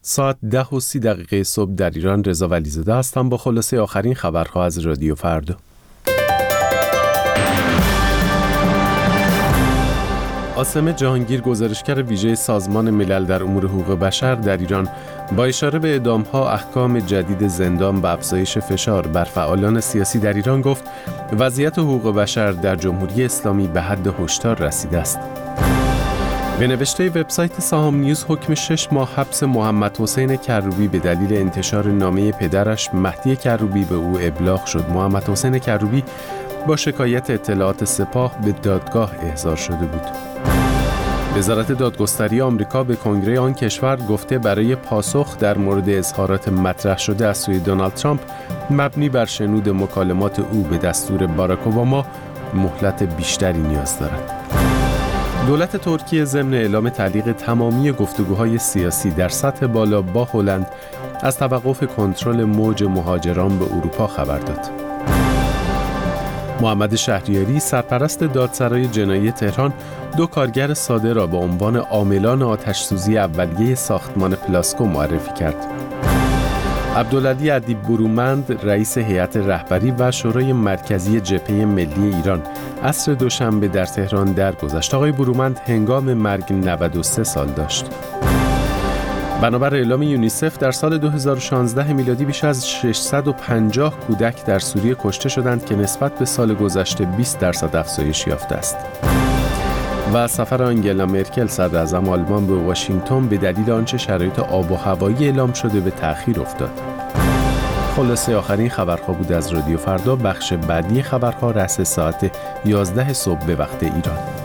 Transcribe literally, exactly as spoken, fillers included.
ساعت ده و سی دقیقه صبح در ایران. رضا ولیزاده هستم با خلاصه آخرین خبرها از رادیو فردا. عاصم جهانگیر، گزارشگر ویژه سازمان ملل در امور حقوق بشر در ایران، با اشاره به اعدام‌ها، احکام جدید زندان و افزایش فشار بر فعالان سیاسی در ایران گفت وضعیت حقوق بشر در جمهوری اسلامی به حد هشدار رسیده است. به نوشته وبسایت سهام نیوز، حکم شش ماه حبس محمد حسین کروبی به دلیل انتشار نامه پدرش مهدی کروبی به او ابلاغ شد. محمد حسین کروبی با شکایت اطلاعات سپاه به دادگاه احضار شده بود. وزارت دادگستری آمریکا به کنگره آن کشور گفته برای پاسخ در مورد اظهارات مطرح شده از سوی دونالد ترامپ مبنی بر شنود مکالمات او به دستور باراک اوباما مهلت بیشتری نیاز دارد. دولت ترکیه ضمن اعلام تعلیق تمامی گفتگوهای سیاسی در سطح بالا با هلند از توقف کنترل موج مهاجران به اروپا خبر داد. محمد شهریاری، سرپرست دادسرای جنایی تهران، دو کارگر ساده را به عنوان عاملان آتش‌سوزی اولیه ساختمان پلاسکو معرفی کرد. عبدالعلی ادیب برومند، رئیس هیئت رهبری و شورای مرکزی جبهه ملی ایران، عصر دوشنبه در تهران درگذشت. آقای برومند هنگام مرگ نود و سه سال داشت. بنابر اعلام یونیسف در سال دو هزار و شانزده میلادی بیش از ششصد و پنجاه کودک در سوریه کشته شدند که نسبت به سال گذشته بیست درصد افزایش یافته است. و سفر آنگلا مرکل صدراعظم آلمان به واشنگتن به دلیل آنچه شرایط آب و هوایی اعلام شده به تأخیر افتاد. خلاصه آخرین خبرها بود از رادیو فردا. بخش بعدی خبرها رأس ساعت یازده صبح به وقت ایران.